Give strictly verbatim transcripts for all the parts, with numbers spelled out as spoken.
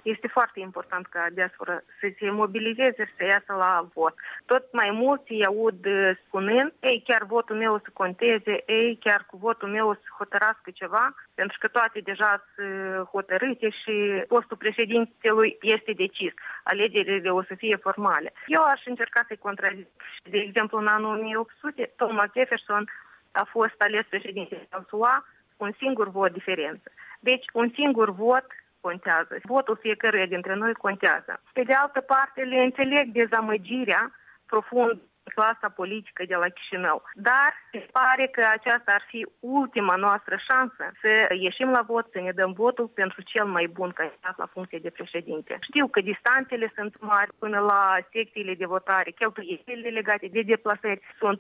Este foarte important ca diaspora să se mobilizeze și să iasă la vot. Tot mai mulți îi aud spunând, ei, chiar votul meu o să conteze, ei, chiar cu votul meu o să hotărască ceva, pentru că toate deja sunt hotărâte și postul președintelui este decis. Alegerile o să fie formale. Eu aș încerca să-i contrazic. De exemplu, în anul o mie opt sute, Thomas Jefferson a fost ales președinte al S U A cu un singur vot diferență. Deci, un singur vot contează. Votul fiecăruia dintre noi contează. Pe de altă parte, le înțeleg dezamăgirea profund clasa politică de la Chișinău. Dar se pare că aceasta ar fi ultima noastră șansă să ieșim la vot, să ne dăm votul pentru cel mai bun candidat la funcție de președinte. Știu că distanțele sunt mari până la secțiile de votare, cheltuielile legate de deplasări sunt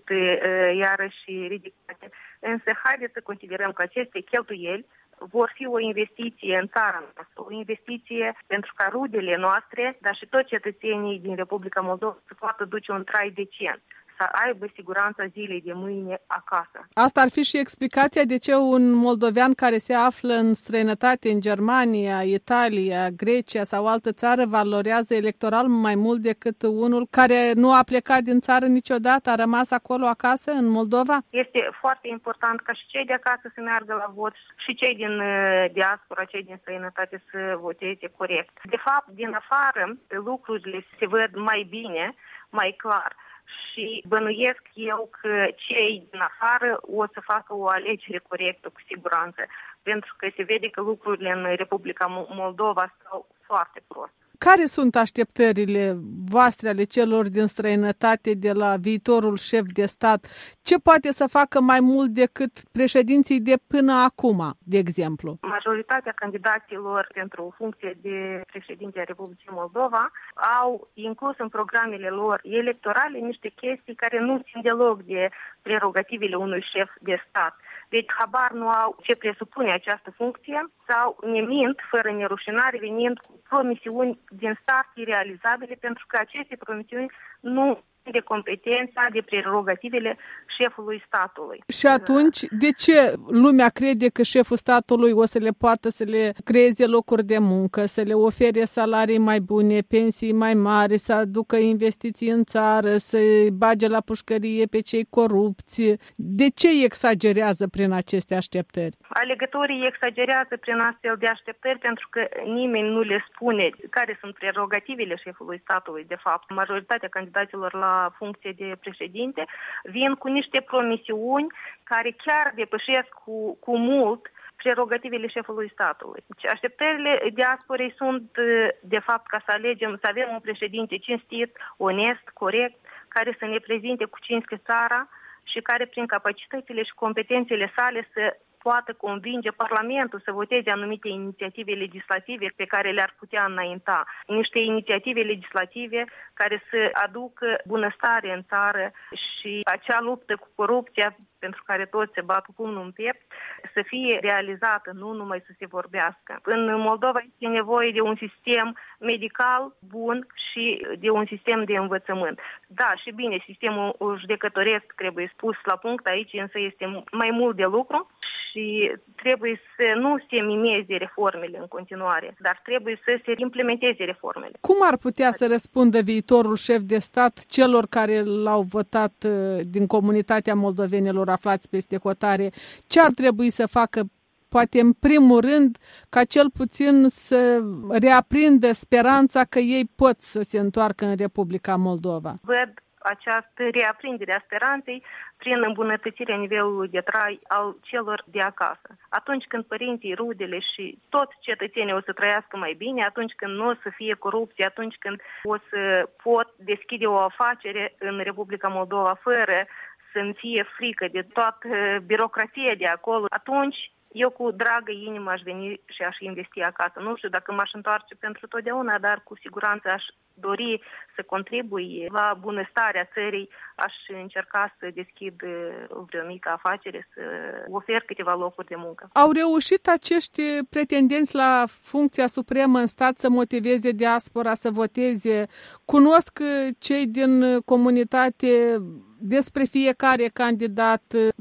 iarăși ridicate. Însă haideți să considerăm că aceste cheltuieli vor fi o investiție în țara noastră, o investiție pentru ca rudele noastre, dar și toți cetățenii din Republica Moldova să poată duce un trai decent, să aibă siguranța zilei de mâine acasă. Asta ar fi și explicația de ce un moldovean care se află în străinătate, în Germania, Italia, Grecia sau altă țară, valorează electoral mai mult decât unul care nu a plecat din țară niciodată, a rămas acolo acasă, în Moldova? Este foarte important ca și cei de acasă să meargă la vot și cei din diaspora, cei din străinătate să voteze corect. De fapt, din afară, lucrurile se văd mai bine, mai clar. Și bănuiesc eu că cei din afară o să facă o alegere corectă, cu siguranță, pentru că se vede că lucrurile în Republica Moldova stau foarte prost. Care sunt așteptările voastre ale celor din străinătate de la viitorul șef de stat? Ce poate să facă mai mult decât președinții de până acum, de exemplu? Majoritatea candidaților pentru o funcție de președinte a Republicii Moldova au inclus în programele lor electorale niște chestii care nu țin deloc de prerogativele unui șef de stat. Deci habar nu au ce presupune această funcție sau ne mint fără nerușinare venind cu promisiuni din start irealizabile, pentru că aceste promisiuni nu de competența, de prerogativele șefului statului. Și atunci, de ce lumea crede că șeful statului o să le poată să le creeze locuri de muncă, să le ofere salarii mai bune, pensii mai mari, să aducă investiții în țară, să bage la pușcărie pe cei corupți? De ce exagerează prin aceste așteptări? Alegătorii exagerează prin astfel de așteptări pentru că nimeni nu le spune care sunt prerogativele șefului statului, de fapt. Majoritatea candidaților la funcție de președinte vin cu niște promisiuni care chiar depășesc cu, cu mult prerogativele șefului statului. Deci așteptările diasporei sunt, de fapt, ca să alegem, să avem un președinte cinstit, onest, corect, care să ne prezinte cu cinste țara și care, prin capacitățile și competențele sale, să poată convinge Parlamentul să voteze anumite inițiative legislative pe care le-ar putea înainta. Niște inițiative legislative care să aducă bunăstare în țară și acea luptă cu corupția pentru care toți se bat cu pumnul în piept, să fie realizată, nu numai să se vorbească. În Moldova este nevoie de un sistem medical bun și de un sistem de învățământ. Da, și bine, sistemul judecătoresc trebuie spus la punct, aici însă este mai mult de lucru și trebuie să nu se mimeze reformele în continuare, dar trebuie să se implementeze reformele. Cum ar putea să răspundă viitorul șef de stat celor care l-au votat din comunitatea moldovenilor aflați peste hotare? Ce ar trebui să facă, poate în primul rând, ca cel puțin să reaprindă speranța că ei pot să se întoarcă în Republica Moldova? Văd această reaprindere a speranței prin îmbunătățirea nivelului de trai al celor de acasă. Atunci când părinții, rudele și toți cetățenii o să trăiască mai bine, atunci când nu o să fie corupție, atunci când o să pot deschide o afacere în Republica Moldova fără să-mi fie frică de toată birocrația de acolo, atunci eu cu dragă inimă aș veni și aș investi acasă. Nu știu dacă m-aș întoarce pentru totdeauna, dar cu siguranță aș dori să contribui la bunăstarea țării, aș încerca să deschid vreo mică afacere, să ofer câteva locuri de muncă. Au reușit acești pretendenți la funcția supremă în stat să motiveze diaspora să voteze? Cunosc cei din comunitate despre fiecare candidat,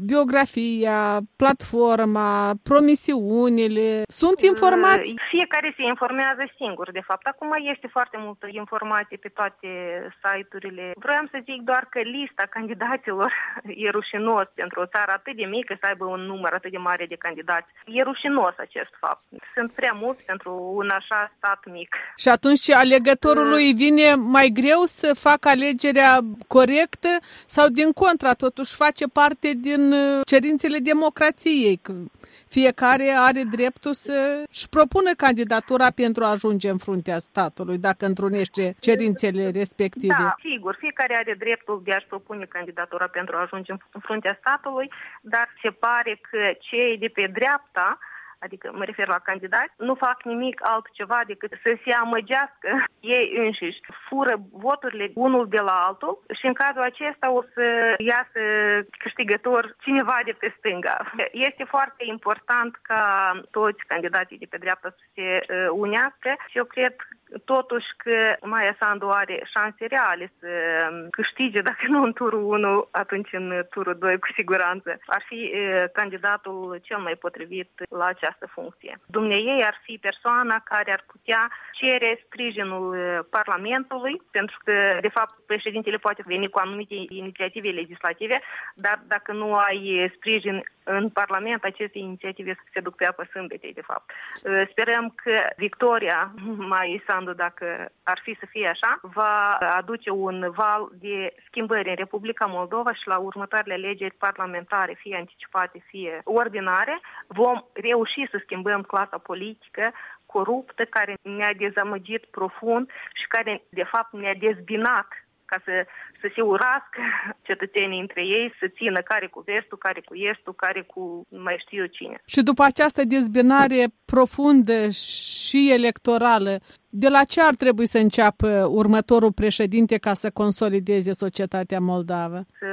biografia, platforma, promisiunile. Sunt informații? Fiecare se informează singur, de fapt. Acum este foarte multă informație pe toate site-urile. Vreau să zic doar că lista candidaților e rușinos pentru o țară atât de mică să aibă un număr atât de mare de candidați. E rușinos acest fapt. Sunt prea mulți pentru un așa stat mic. Și atunci alegătorului vine mai greu să facă alegerea corectă sau din contra, totuși face parte din cerințele democrației? Fiecare are dreptul să-și propună candidatura pentru a ajunge în fruntea statului, dacă întrunește cerințele respective. Da, sigur, fiecare are dreptul de a-și propune candidatura pentru a ajunge în fruntea statului, dar se pare că cei de pe dreapta, adică mă refer la candidați, nu fac nimic altceva decât să se amăgească ei înșiși. Fură voturile unul de la altul și în cazul acesta o să iasă câștigător cineva de pe stânga. Este foarte important ca toți candidații de pe dreapta să se unească și eu cred totuși că Maia Sandu are șanse reale să câștige, dacă nu în turul unu, atunci în turul doi cu siguranță. Ar fi candidatul cel mai potrivit la această funcție. Dumneiei ar fi persoana care ar putea cere sprijinul Parlamentului, pentru că, de fapt, președintele poate veni cu anumite inițiative legislative, dar dacă nu ai sprijin în Parlament, aceste inițiative se duc pe apă sâmbetei, de fapt. Sperăm că victoria Maiei Sandu, dacă ar fi să fie așa, va aduce un val de schimbări în Republica Moldova și la următoarele alegeri parlamentare, fie anticipate, fie ordinare, vom reuși să schimbăm clasa politică coruptă, care ne-a dezamăgit profund și care, de fapt, ne-a dezbinat ca să, să se urască cetățenii între ei, să țină care cu vestul, care cu estul, care cu mai știu eu cine. Și după această dezbinare profundă și electorală, de la ce ar trebui să înceapă următorul președinte ca să consolideze societatea moldavă? Să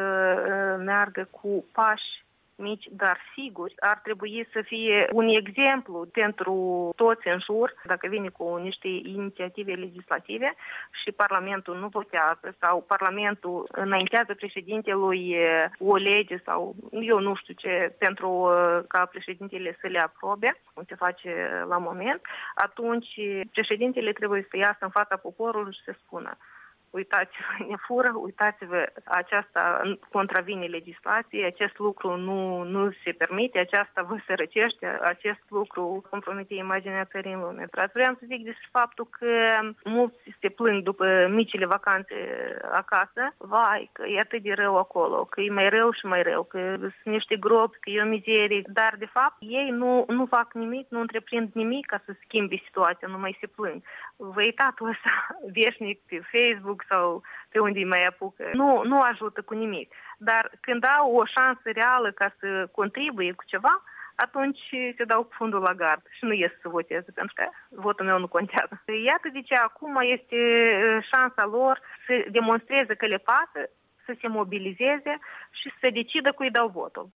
meargă cu pași mici, dar siguri, ar trebui să fie un exemplu pentru toți în jur, dacă vine cu niște inițiative legislative și Parlamentul nu votează sau Parlamentul înaintează președintelui o lege sau eu nu știu ce, pentru ca președintele să le aprobe, cum se face la moment, atunci președintele trebuie să iasă în fața poporului și să spună: uitați-vă, ne fură, uitați-vă, aceasta contravine legislației, acest lucru nu, nu se permite, aceasta vă sărăcește, acest lucru compromite imaginea țării în lume. Vreau să zic despre faptul că mulți se plâng după micile vacanțe acasă, vai, că e atât de rău acolo, că e mai rău și mai rău, că sunt niște gropi, că e o mizerie, dar de fapt ei nu, nu fac nimic, nu întreprind nimic ca să schimbe situația, nu mai se plâng. Văitatul ăsta veșnic pe Facebook sau pe unde îi mai apucă, nu, nu ajută cu nimic. Dar când au o șansă reală ca să contribuie cu ceva, atunci se dau cu fundul la gard și nu ies să voteze, pentru că votul meu nu contează. Iată de ce acum este șansa lor să demonstreze că le pasă, să se mobilizeze și să decidă cui dau votul.